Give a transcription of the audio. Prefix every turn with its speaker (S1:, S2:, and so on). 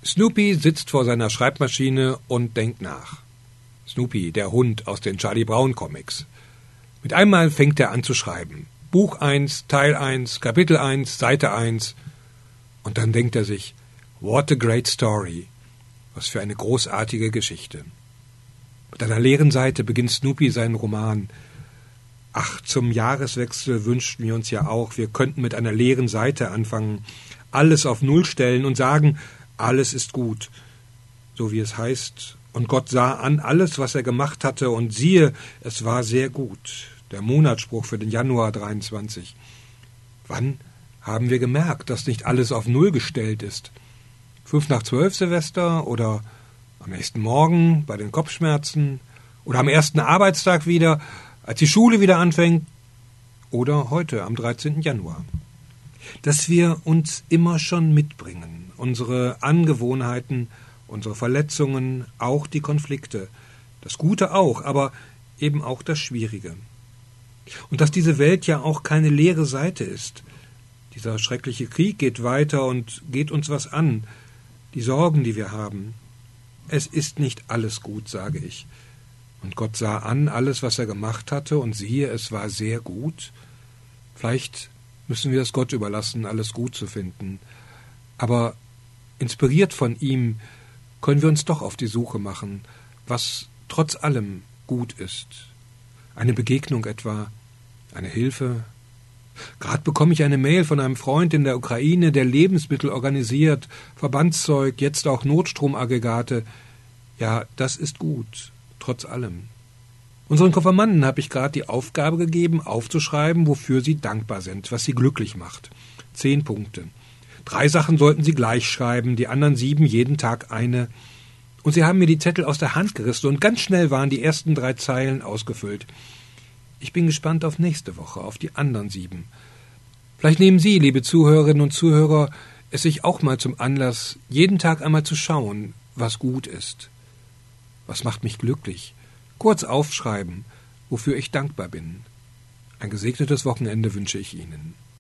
S1: Snoopy sitzt vor seiner Schreibmaschine und denkt nach. Snoopy, der Hund aus den Charlie Brown Comics. Mit einmal fängt er an zu schreiben. Buch 1, Teil 1, Kapitel 1, Seite 1. Und dann denkt er sich, what a great story. Was für eine großartige Geschichte. Mit einer leeren Seite beginnt Snoopy seinen Roman. Ach, zum Jahreswechsel wünschten wir uns ja auch, wir könnten mit einer leeren Seite anfangen, alles auf Null stellen und sagen, alles ist gut. So wie es heißt, und Gott sah an alles, was er gemacht hatte, und siehe, es war sehr gut. Der Monatsspruch für den Januar 23. Wann haben wir gemerkt, dass nicht alles auf Null gestellt ist? 11:55 Silvester oder am nächsten Morgen bei den Kopfschmerzen oder am ersten Arbeitstag wieder, als die Schule wieder anfängt oder heute am 13. Januar. Dass wir uns immer schon mitbringen, unsere Angewohnheiten, unsere Verletzungen, auch die Konflikte, das Gute auch, aber eben auch das Schwierige. Und dass diese Welt ja auch keine leere Seite ist. Dieser schreckliche Krieg geht weiter und geht uns was an. Die Sorgen, die wir haben. Es ist nicht alles gut, sage ich. Und Gott sah an alles, was er gemacht hatte, und siehe, es war sehr gut. Vielleicht müssen wir es Gott überlassen, alles gut zu finden. Aber inspiriert von ihm können wir uns doch auf die Suche machen, was trotz allem gut ist. Eine Begegnung etwa, eine Hilfe. Gerade bekomme ich eine Mail von einem Freund in der Ukraine, der Lebensmittel organisiert, Verbandszeug, jetzt auch Notstromaggregate. Ja, das ist gut, trotz allem. Unseren Konfirmanden habe ich gerade die Aufgabe gegeben, aufzuschreiben, wofür sie dankbar sind, was sie glücklich macht. 10 Punkte. 3 Sachen sollten sie gleich schreiben, die anderen 7 jeden Tag eine. Und sie haben mir die Zettel aus der Hand gerissen und ganz schnell waren die ersten 3 Zeilen ausgefüllt. Ich bin gespannt auf nächste Woche, auf die anderen 7. Vielleicht nehmen Sie, liebe Zuhörerinnen und Zuhörer, es sich auch mal zum Anlass, jeden Tag einmal zu schauen, was gut ist. Was macht mich glücklich? Kurz aufschreiben, wofür ich dankbar bin. Ein gesegnetes Wochenende wünsche ich Ihnen.